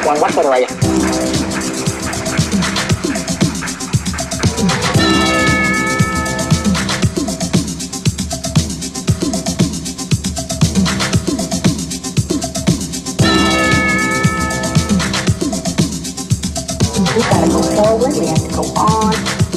one, what are you? We gotta go forward, we have to go on.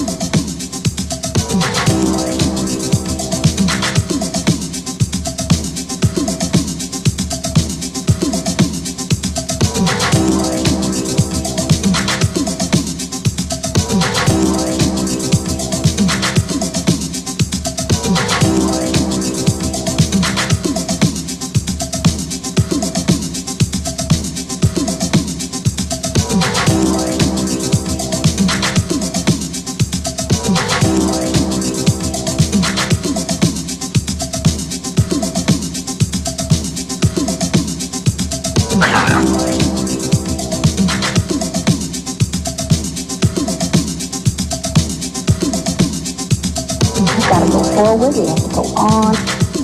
Forward, we have to go on.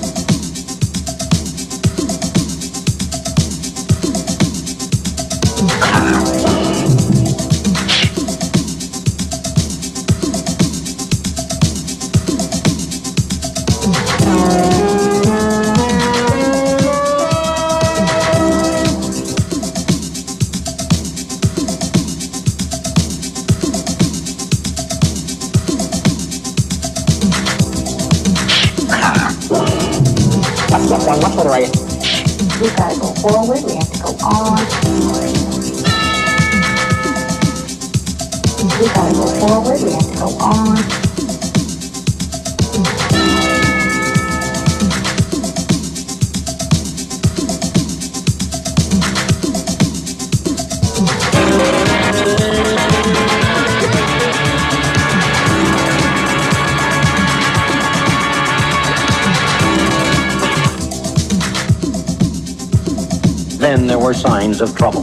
One, what are you? We gotta go forward, we have to go on. We gotta go forward, we have to go on. Then there were signs of trouble.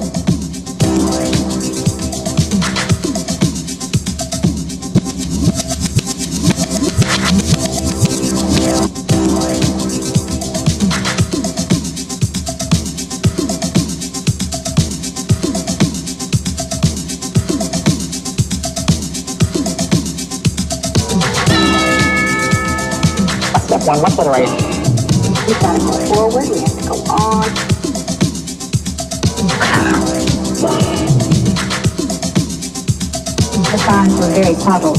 Step one, what are you? We gotta go forward, we have to go on. The signs were very puzzled.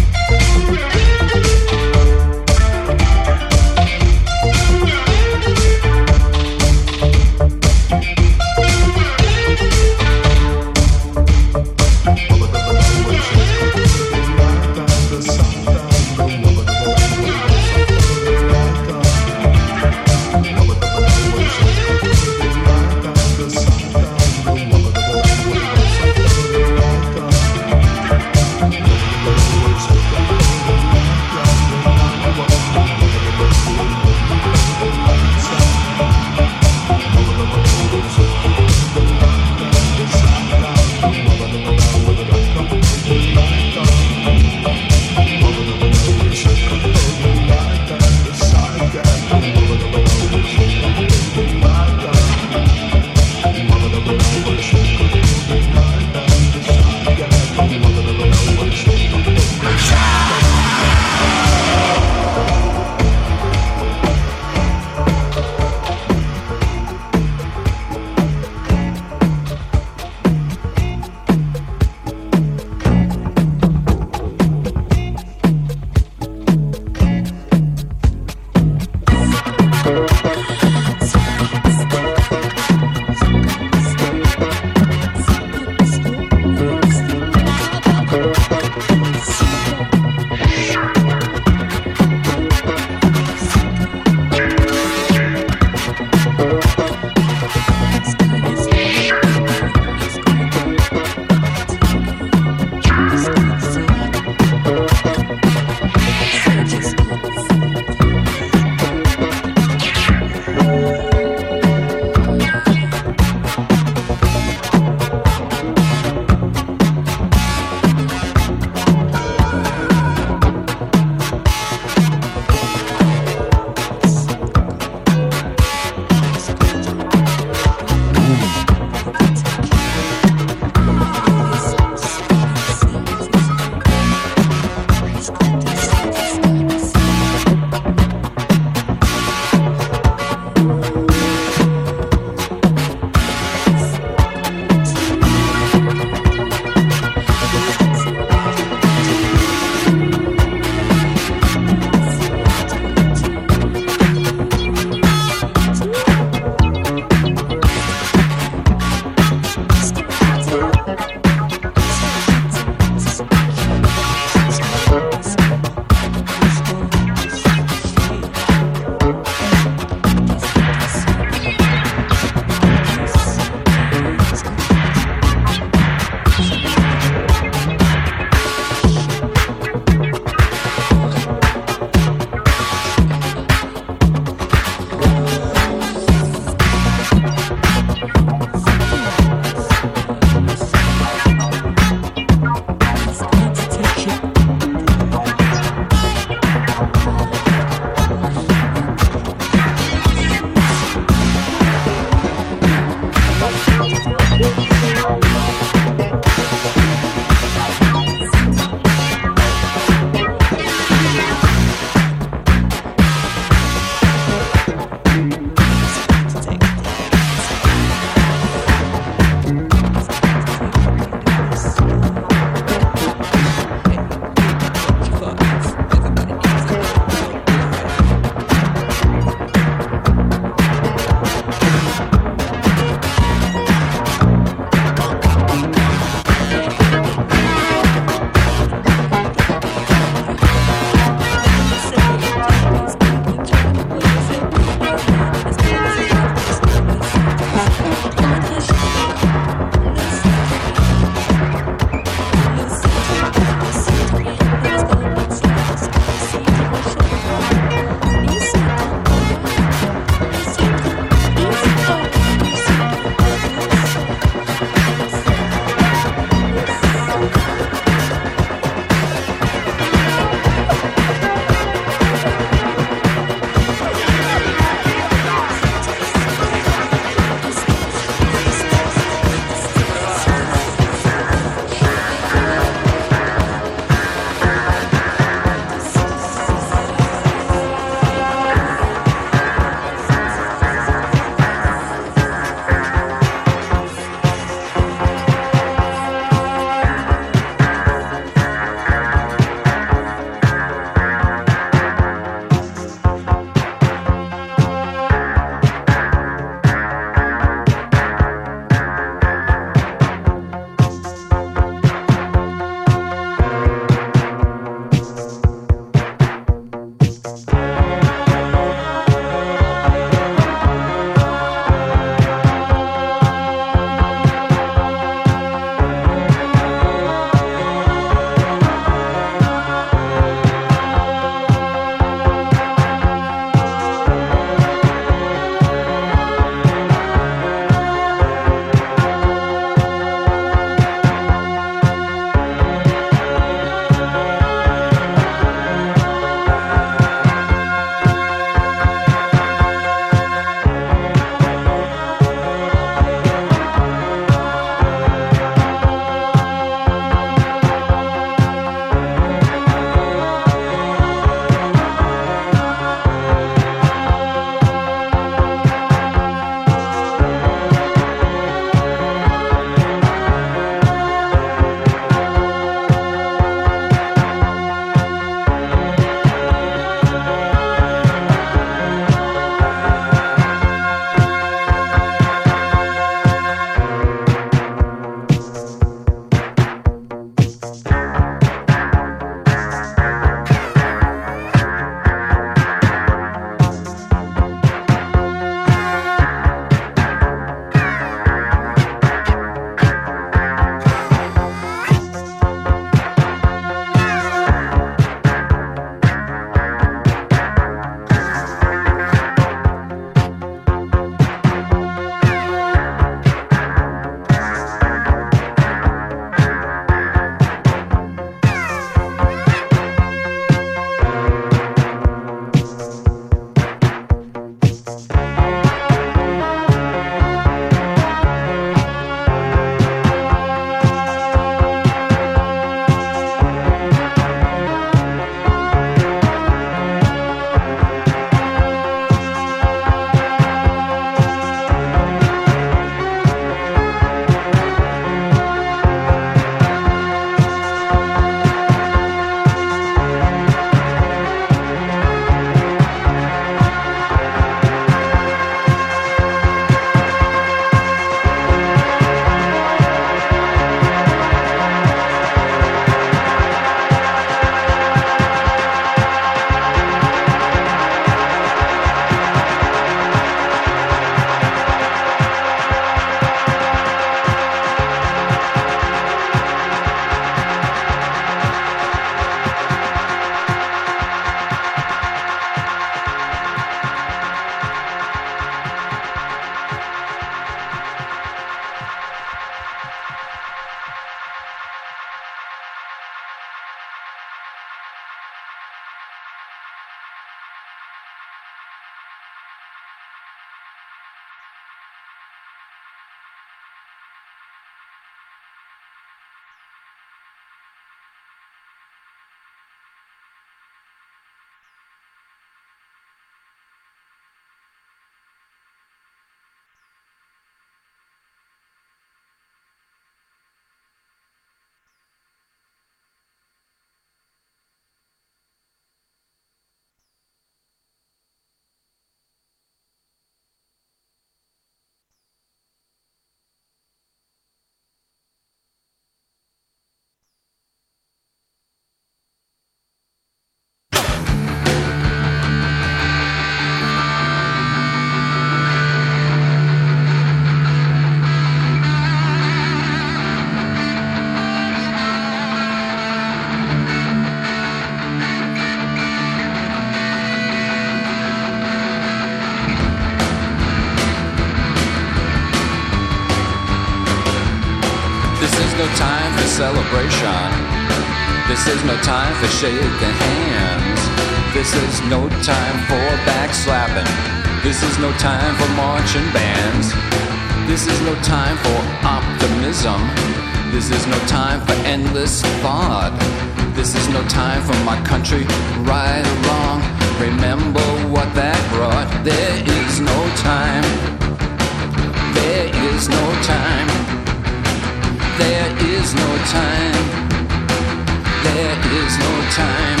celebration. This is no time for shaking hands. This is no time for backslapping. This is no time for marching bands. This is no time for optimism. This is no time for endless thought. This is no time for my country, right or wrong. Remember what that brought. There is no time. There is no time. There is no time. There is no time.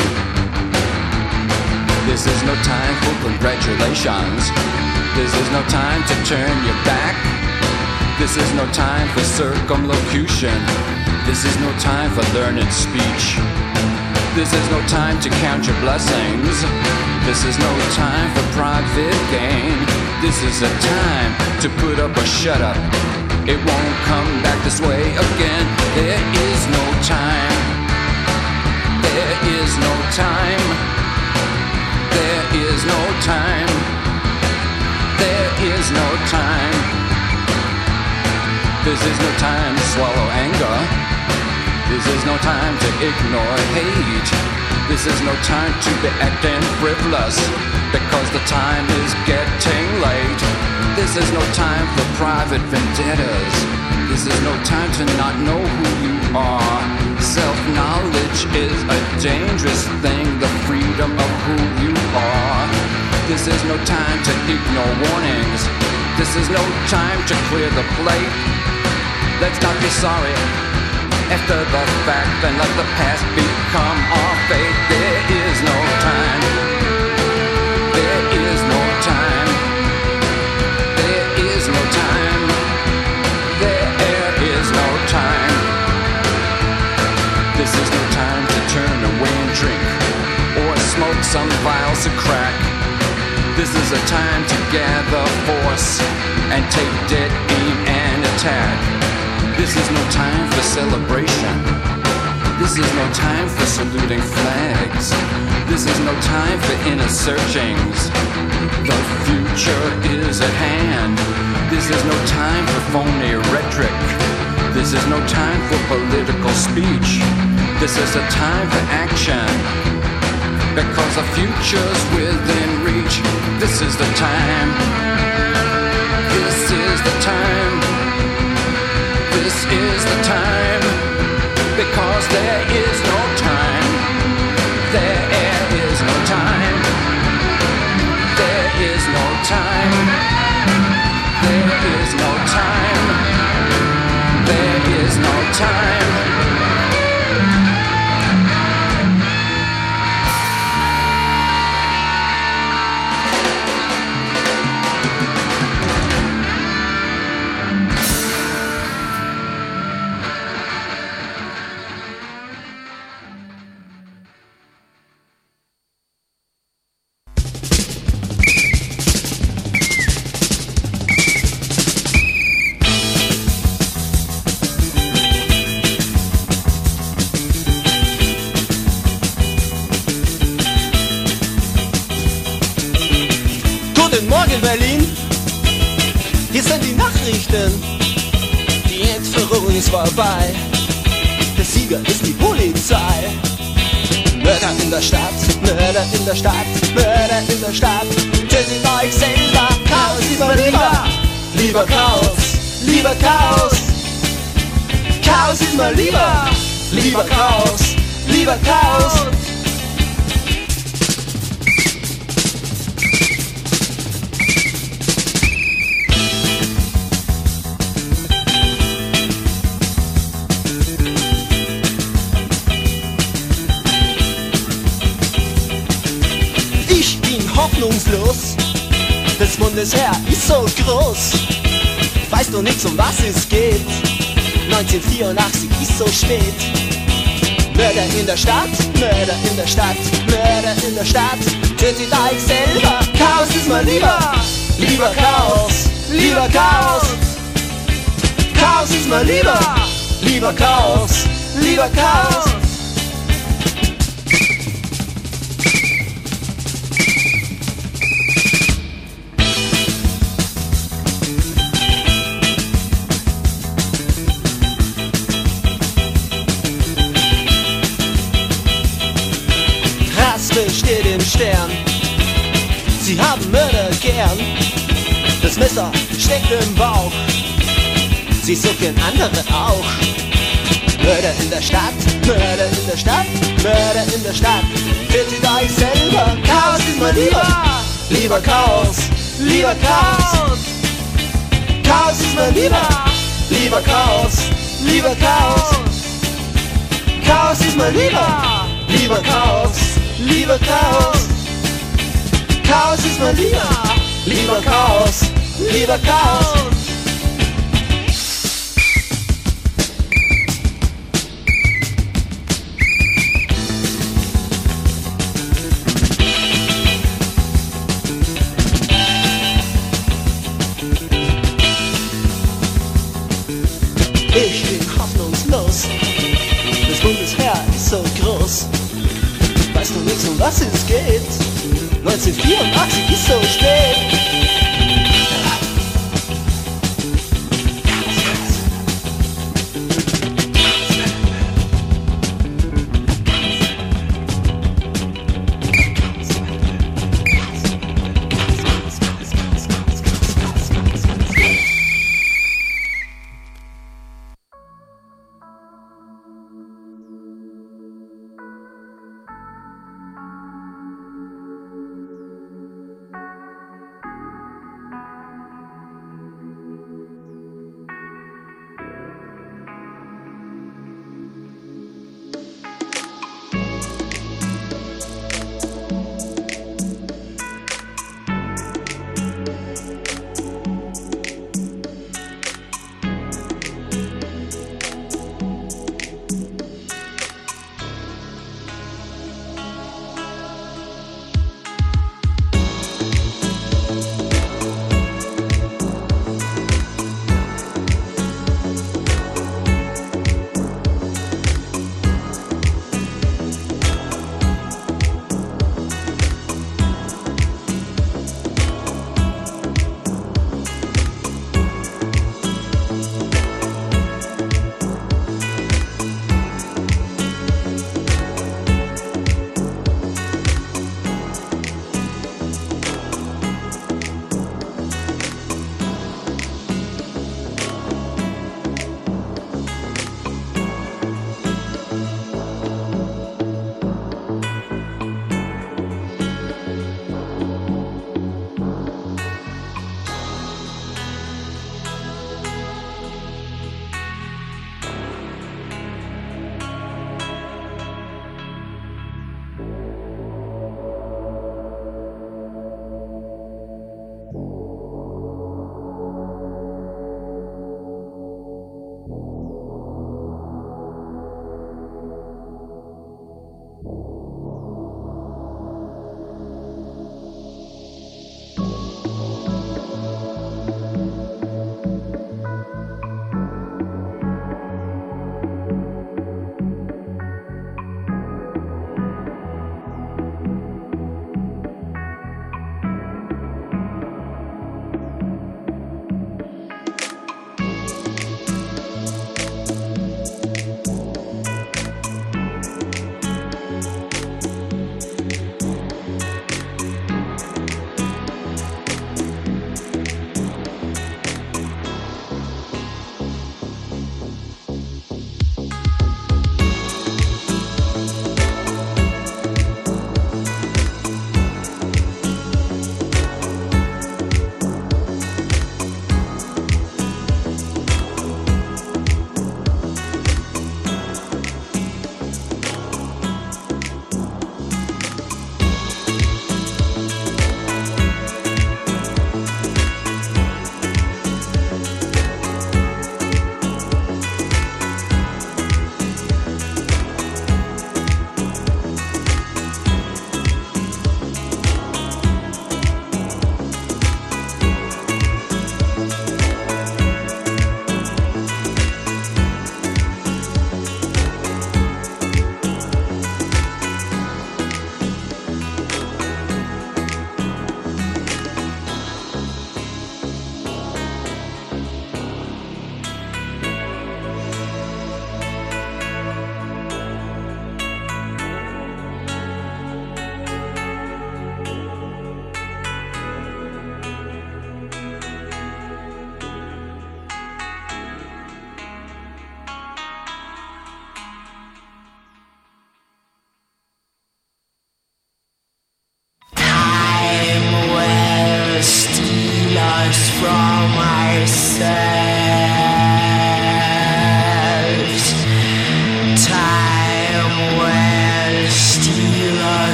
This is no time for congratulations. This is no time to turn your back. This is no time for circumlocution. This is no time for learned speech. This is no time to count your blessings. This is no time for private gain. This is a time to put up or shut up. It won't come back this way again. There is no time. There is no time. There is no time. There is no time. This is no time to swallow anger. This is no time to ignore hate. This is no time to be acting frivolous, because the time is getting late. This is no time for private vendettas. This is no time to not know who you are. Self-knowledge is a dangerous thing, the freedom of who you are. This is no time to ignore warnings. This is no time to clear the plate. Let's not be sorry after the fact and let the past become our fate. There is no time. There is no time. There is no time. There is no time. This is no time to turn away and drink or smoke some vials of crack. This is a time to gather force and take dead aim and attack. This is no time for celebration. This is no time for saluting flags. This is no time for inner searchings. The future is at hand. This is no time for phony rhetoric. This is no time for political speech. This is a time for action, because the future's within reach. This is the time. This is the time. This is the time, because there is no time. There is no time. There is no time. There is no time. There is no time. Morgen Berlin, hier sind die Nachrichten, die jetzt für uns vorbei. Der Sieger ist die Polizei. Mörder in der Stadt, Mörder in der Stadt, Mörder in der Stadt. Tötet euch selber, Chaos immer lieber. Lieber Chaos, lieber Chaos. Chaos ist mal lieber. Lieber Chaos, lieber Chaos. Hoffnungslos, das Bundesheer ist so groß. Weißt du nichts, um was es geht? 1984 ist so spät. Mörder in der Stadt, Mörder in der Stadt, Mörder in der Stadt. Tötet euch selber, Chaos ist mal lieber. Lieber Chaos, lieber Chaos. Chaos ist mal lieber. Lieber Chaos, lieber Chaos. Messer steckt im Bauch. Sie suchen andere auch. Mörder in der Stadt, Mörder in der Stadt, Mörder in der Stadt. Tötet euch selber, Chaos ist mal lieber. Lieber Chaos, lieber Chaos. Chaos ist mal lieber. Lieber Chaos, lieber Chaos. Chaos ist mal lieber. Lieber Chaos, lieber Chaos. Chaos ist mal lieber. Lieber Chaos, lieber Chaos. Ich bin hoffnungslos, das Bundesheer ist so groß. Weißt du nichts, um was es geht? 1984 ist so spät.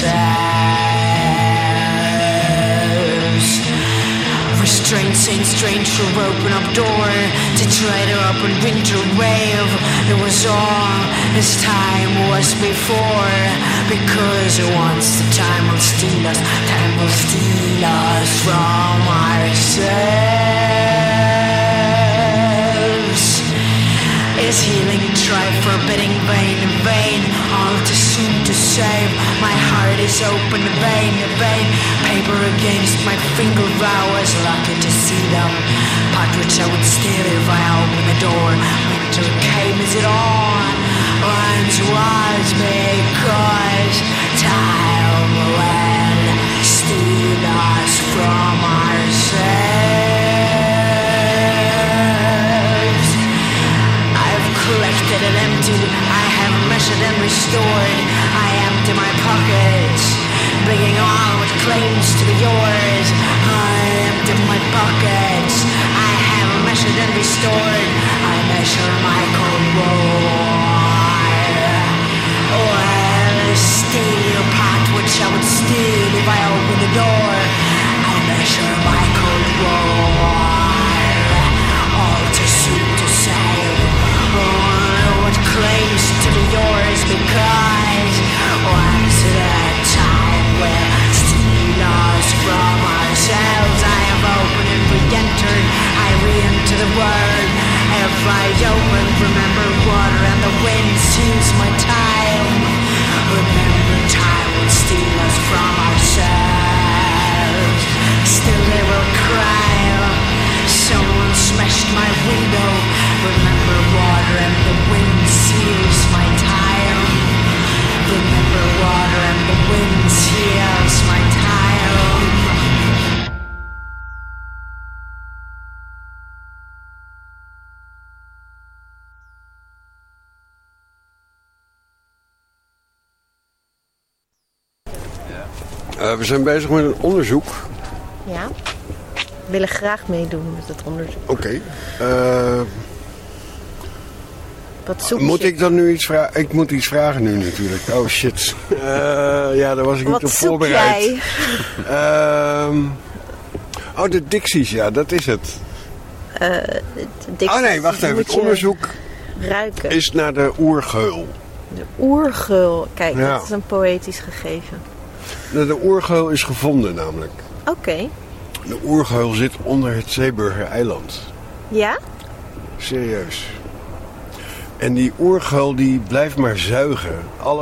Restraints ain't strange to open up door to try to open winter wave. It was all as time was before, because once the time will steal us from ourselves. Is healing try forbidding vain, all too soon to save. My heart is open, vain. Paper against my finger, I was lucky to see them. Part which I would steal if I opened the door. Winter came, is it on? Once was because time will steal us from ourselves. I've collected and emptied, I have measured and restored. I empty my pockets, bringing all what claims to be yours. I empty my pockets, I have measured and restored. I measure my cold war. Well, steal your part which I would steal if I open the door. I measure my cold war. All too soon to save. What claims to be yours, because once that time will steal us from ourselves. I have opened and re-entered, I re-enter the word. If I open, remember water and the wind seals my time. Remember time will steal us from ourselves. Still they will cry, someone smashed my window. Remember water and the wind seals my time. Remember water and the wind seals my time. We zijn bezig met een onderzoek. Ja, we willen graag meedoen met het onderzoek. Oké. Wat zoek Moet je? ik dan nu iets vragen? Ik moet iets vragen nu natuurlijk. Oh shit. Ja, daar was ik niet op Wat zoek voorbereid. jij? De dicties, ja, dat is het. Oh nee, wacht even. Het onderzoek ruiken. is naar de oergeul. De oergeul. Kijk, Ja. dat is een poëtisch gegeven. De oergeul is gevonden namelijk. Oké. De oergeul zit onder het Zeeburger-eiland. Ja? Serieus. En die oergeul die blijft maar zuigen.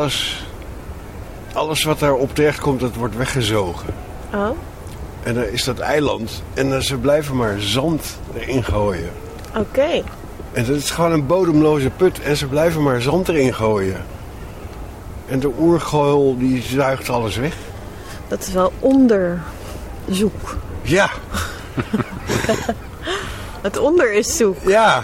Alles wat daarop terechtkomt, dat wordt weggezogen. Oh, En dan is dat eiland. En ze blijven maar zand erin gooien. oké. En dat is gewoon een bodemloze put. En ze blijven maar zand erin gooien. En de oergeul die zuigt alles weg. Dat is wel onderzoek. Ja, Het onder is zoek. ja.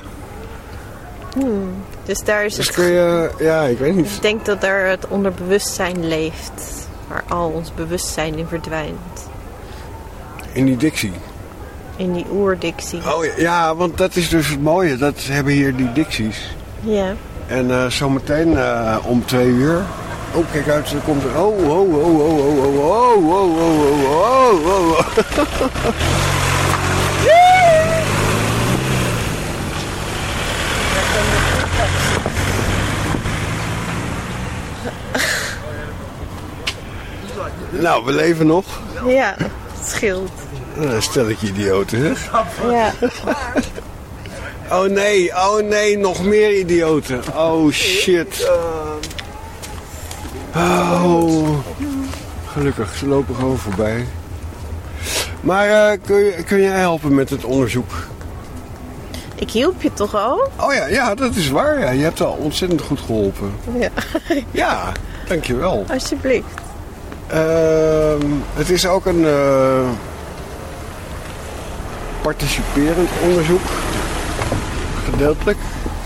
Dus daar is Dus het... kun je... Ja, ik weet niet. Ik denk dat daar het onderbewustzijn leeft. Waar al ons bewustzijn in verdwijnt. In die dictie. In die oerdictie. Oh ja, want dat is dus het mooie. Dat hebben hier die dicties. Ja. En zometeen om 2 uur... Oh, kijk uit, er komt er... Oh. Nou, we leven nog. Ja, het scheelt. Stel ik idioten, zeg. Ja. Oh nee, nog meer idioten. Oh shit. Oh. Gelukkig, ze lopen gewoon voorbij. Maar kun jij helpen met het onderzoek? Ik hielp je toch al? Oh ja, dat is waar. Ja. Je hebt al ontzettend goed geholpen. Ja. Ja, dankjewel. Alsjeblieft. Het is ook een participerend onderzoek. Gedeeltelijk.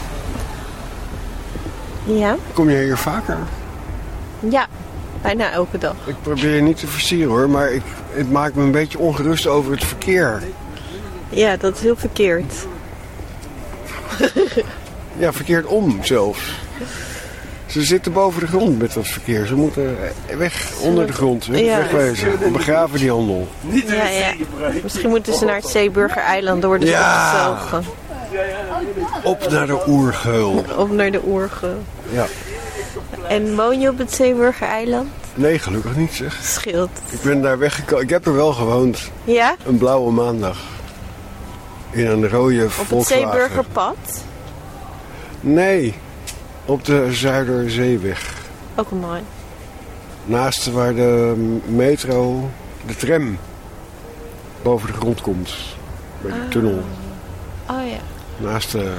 Ja? Kom je hier vaker? Ja, bijna elke dag. Ik probeer je niet te versieren hoor, maar het maakt me een beetje ongerust over het verkeer. Ja, dat is heel verkeerd. Ja, verkeerd om zelfs. Ze zitten boven de grond met dat verkeer. Ze moeten weg onder de grond. Ja. Wegwezen. Begraven die handel. Ja. Misschien moeten ze naar het Zeeburger-eiland, dan worden ze opgezogen. Op naar de oergeul. Op naar de oergeul. Ja. En woon je op het Zeeburger-eiland? Nee, gelukkig niet zeg. Scheelt. Ik ben daar weggekomen. Ik heb er wel gewoond. Ja? Een blauwe maandag. In een rode Op Volkswagen. het Zeeburgerpad? Nee. Op de Zuiderzeeweg. Ook mooi. Naast waar de metro, de tram, boven de grond komt. Bij de tunnel. Oh ja. Naast de...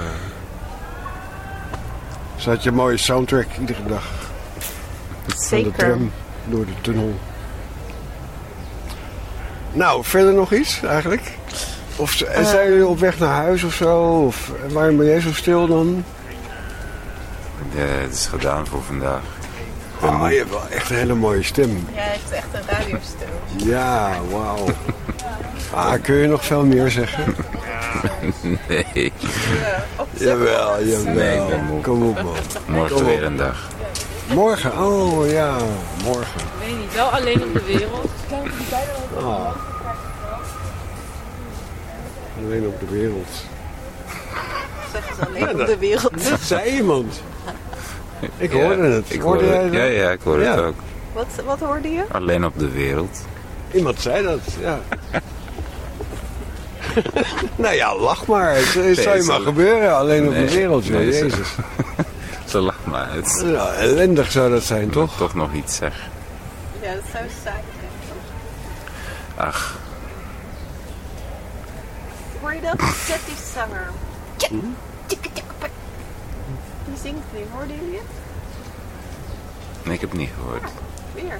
Zat je een mooie soundtrack iedere dag. Van de Zeker. tram door de tunnel. Nou, verder nog iets eigenlijk? Of zijn jullie op weg naar huis of zo? Of waarom ben jij zo stil dan? Ja, het is gedaan voor vandaag. Oh, je hebt wel echt een hele mooie stem. Jij heeft echt een radiostem. Ja, wauw. Kun je nog veel meer zeggen? Nee. Jawel. Nee, ik ben moe. Kom op man. Morgen weer een dag. Morgen? Oh ja, morgen. Ik weet niet, wel alleen op de wereld. Oh. Alleen op de wereld. Zeggen ze alleen op de wereld. Dat zei iemand. Ik hoorde het. Ik Hoorde jij dat? Ja, ik hoorde het ook. Wat hoorde je? Alleen op de wereld. Iemand zei dat, ja. Nou ja, lach maar. Het zou je maar gebeuren. Alleen op de wereld, joh. nee, Jezus. Zo lach maar uit. Ja, ellendig zou dat zijn, toch? Toch nog iets zeg. Ja, dat zou saai zijn. Ach, Hoor je dat? Zet die zanger. Die zingt nu, hoorden jullie het? nee, ik heb het niet gehoord. Weer.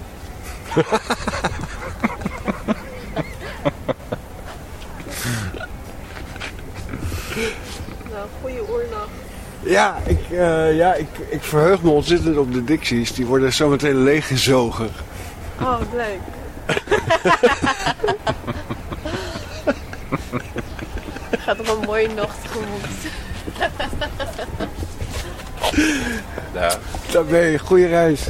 Nou, goeie oornacht. Ja, ik verheug me ontzettend op de Dixies. Die worden zometeen leeggezogen. Oh, leuk. Gaat nog een mooie nacht tegemoet. Ja. Dan ben je. Goeie reis.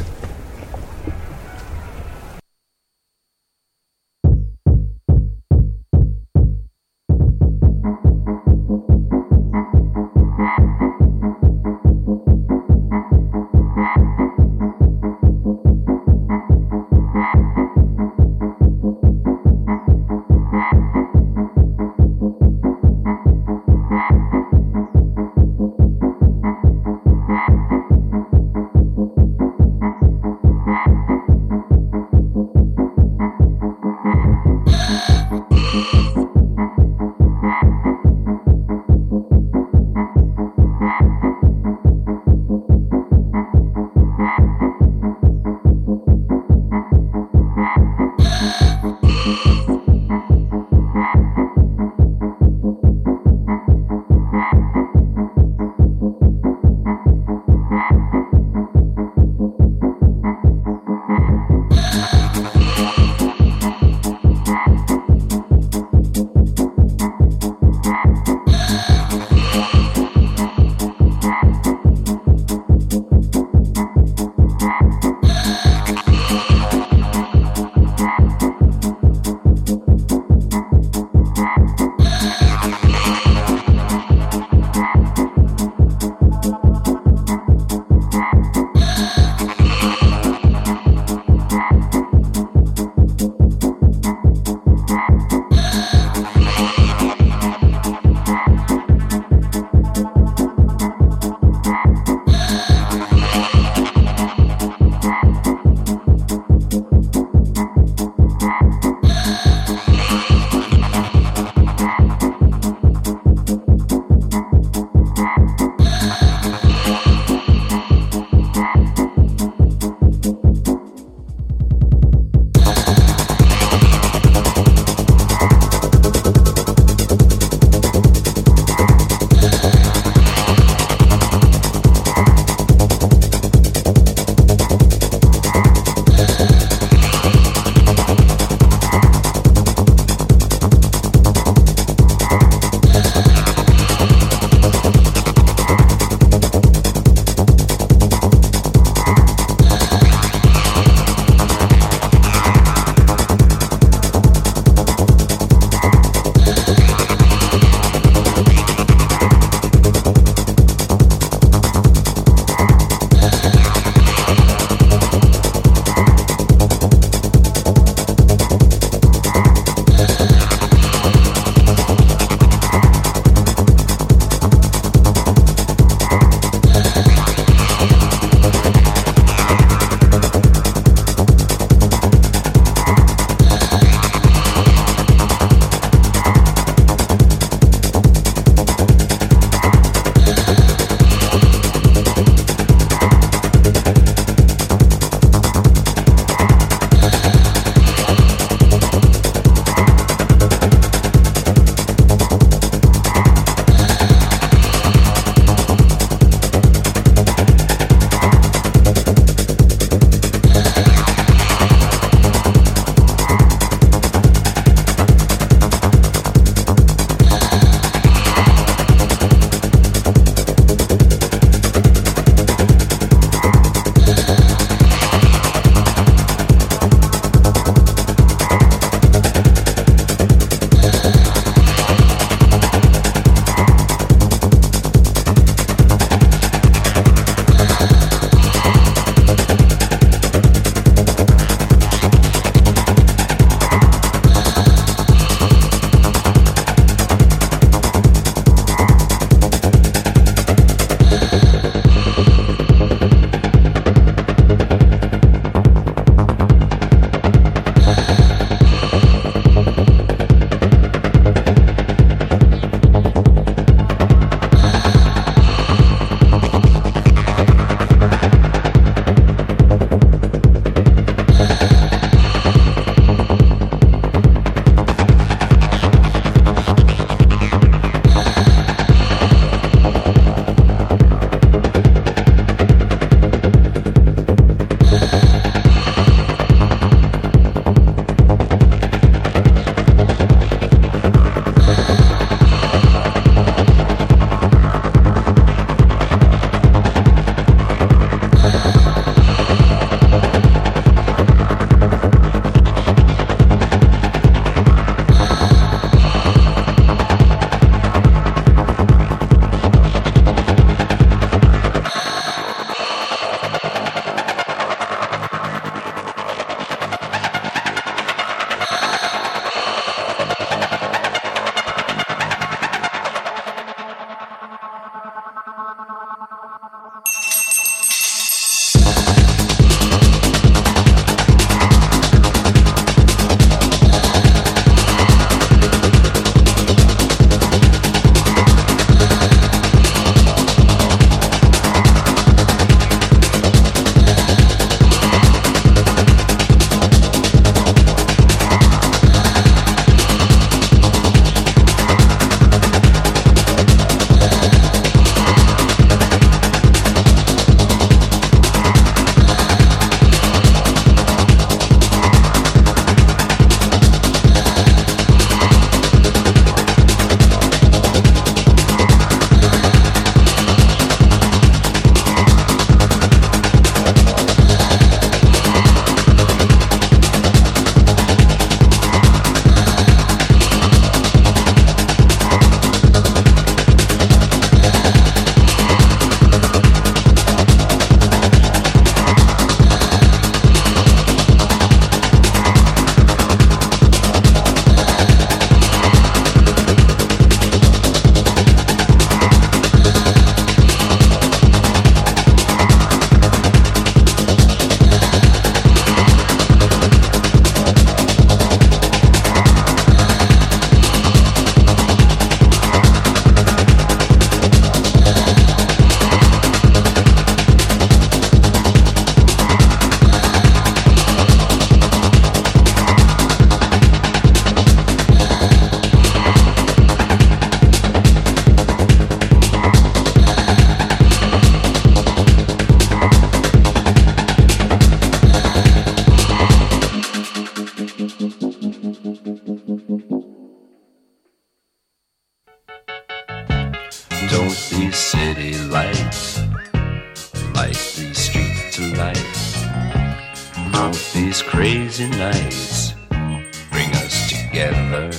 Don't these crazy nights bring us together?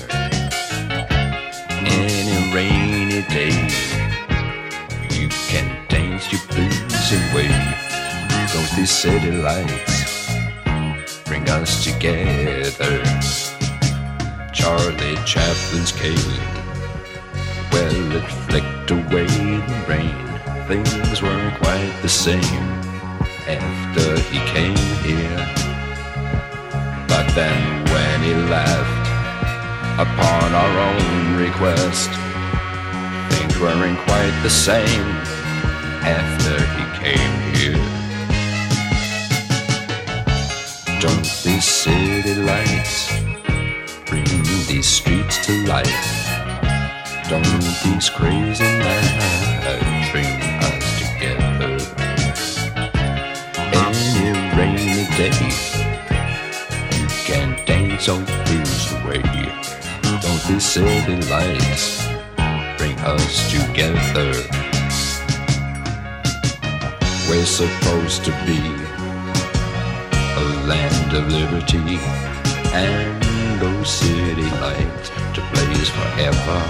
Any rainy day, you can dance your blues away. Don't these city lights bring us together? Charlie Chaplin's cane, well, it flicked away the rain. Things weren't quite the same after he came here. But then when he left upon our own request, things weren't quite the same after he came here. Don't these city lights bring these streets to life? Don't these crazy nights bring us together? Any rainy day, you can dance all blues away. Don't these city lights bring us together? We're supposed to be a land of liberty, and those city lights to blaze forever.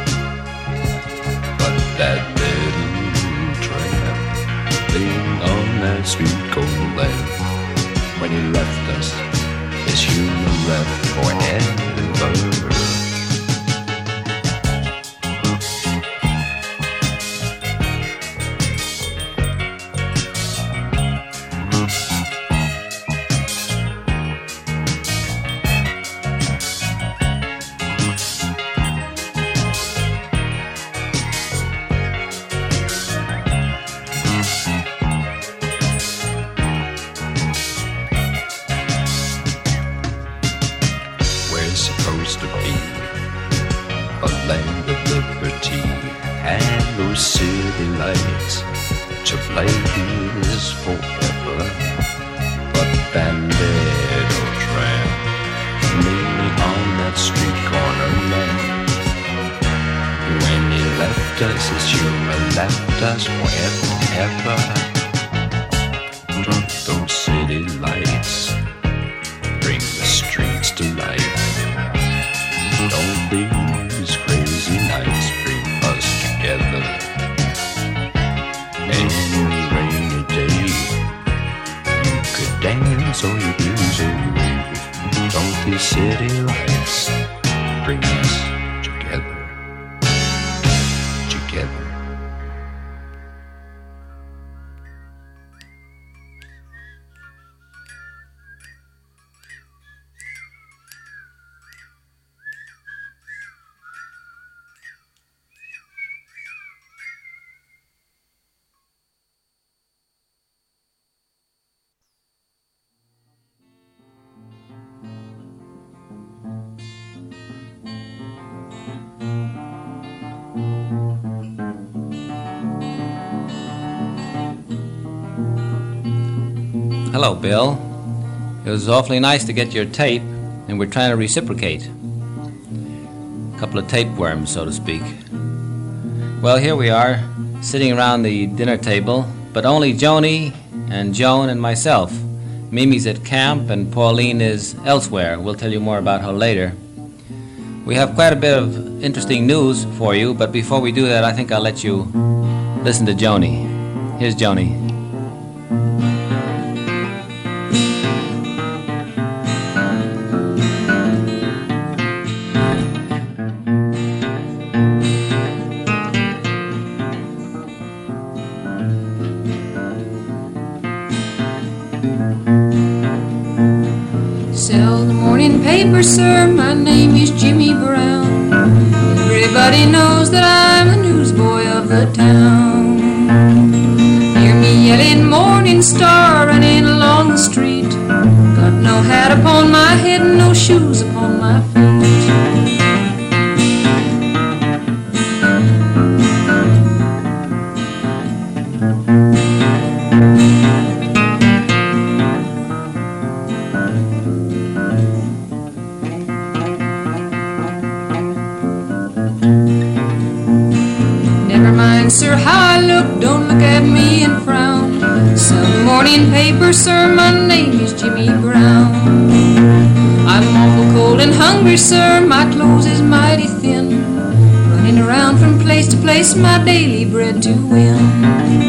But that little tramp laying on that street corner left, when he left us, his human left forever. Hello, Bill. It was awfully nice to get your tape, and we're trying to reciprocate. A couple of tapeworms, so to speak. Well, here we are, sitting around the dinner table, but only Joni and Joan and myself. Mimi's at camp, and Pauline is elsewhere. We'll tell you more about her later. We have quite a bit of interesting news for you, but before we do that, I think I'll let you listen to Joni. Here's Joni. Paper, sir, my name is Jimmy Brown. Everybody knows that I'm the newsboy of the town. Hear me yelling Morning Star running along the street. Got no hat upon my head and no shoes upon my feet. Sir, how I look, don't look at me and frown. Some morning paper, sir, my name is Jimmy Brown. laundry, sir, my clothes is mighty thin. Running around from place to place, my daily bread to win.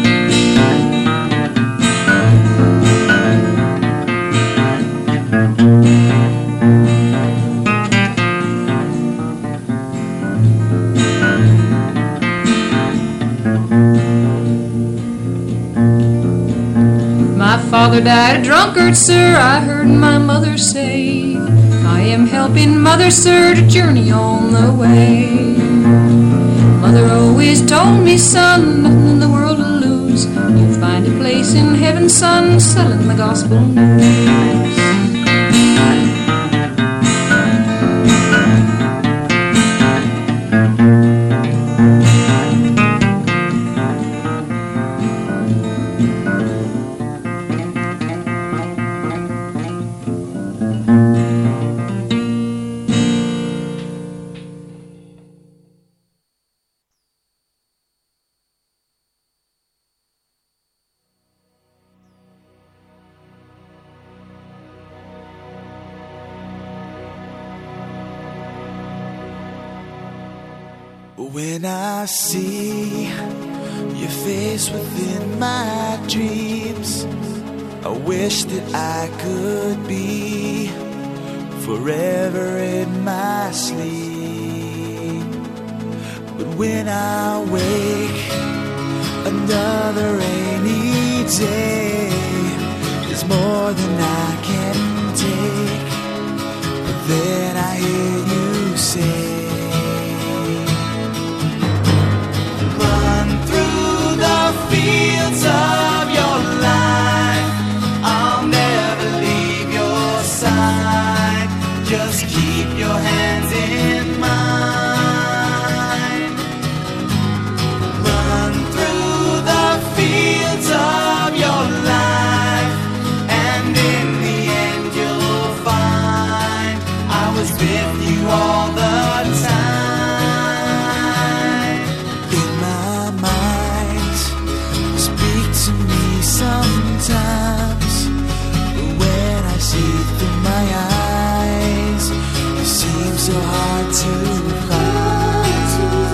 Father died a drunkard, sir, I heard my mother say. I am helping mother, sir, to journey on the way. Mother always told me, son, nothing in the world to lose. You'll find a place in heaven, son, selling the gospel news. When I see your face within my dreams, I wish that I could be forever in my sleep. But when I wake, another rainy day is more than I can take. But then I hear you say, fields of your life, I'll never leave your side. Just keep your hands in mine. Run through the fields of your life, and in the end you'll find I was with you all the time. In my mind, speak to me sometimes, but when I see through my eyes, you seem so hard to find.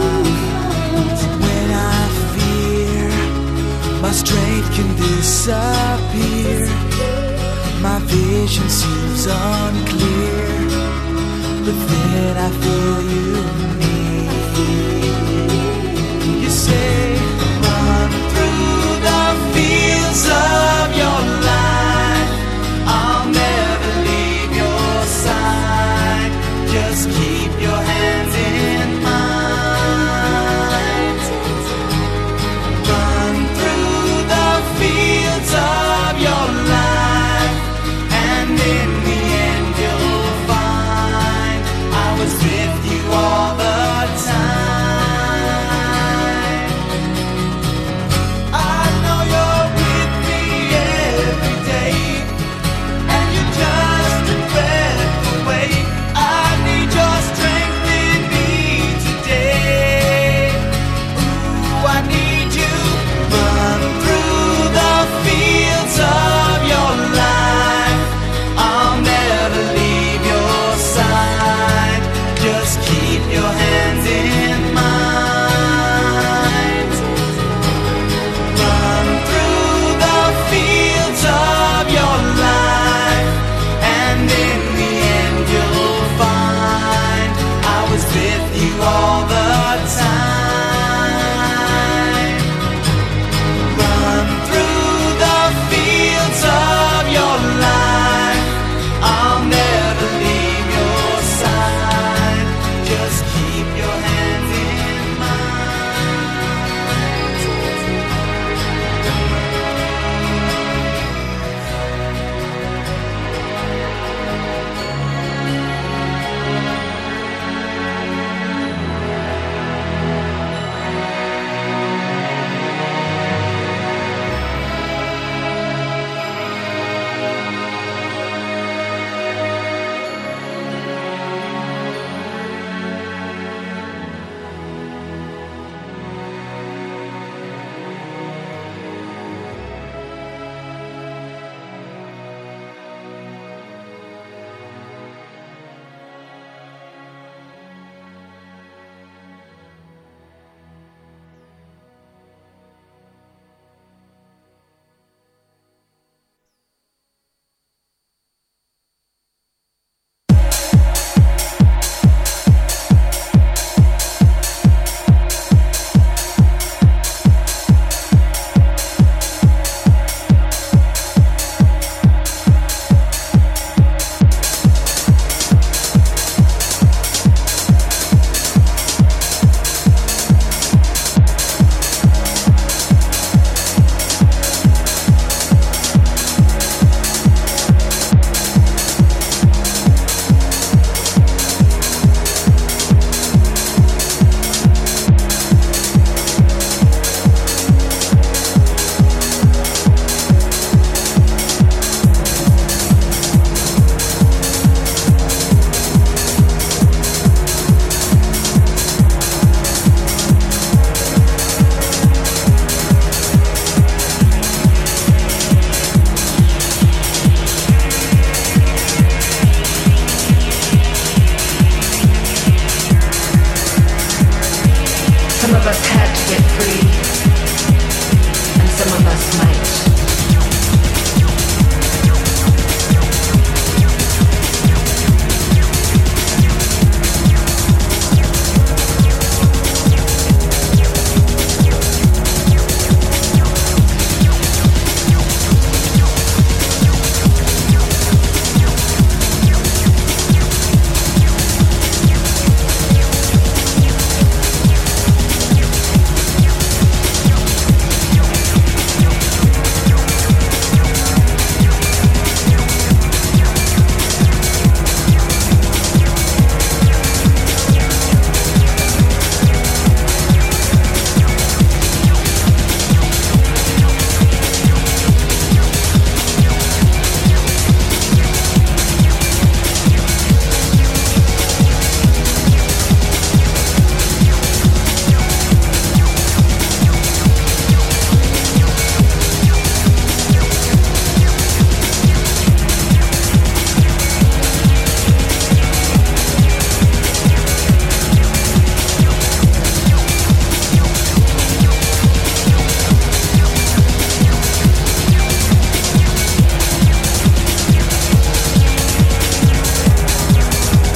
When I fear my strength can disappear, my vision seems unclear, but then I feel you near. You say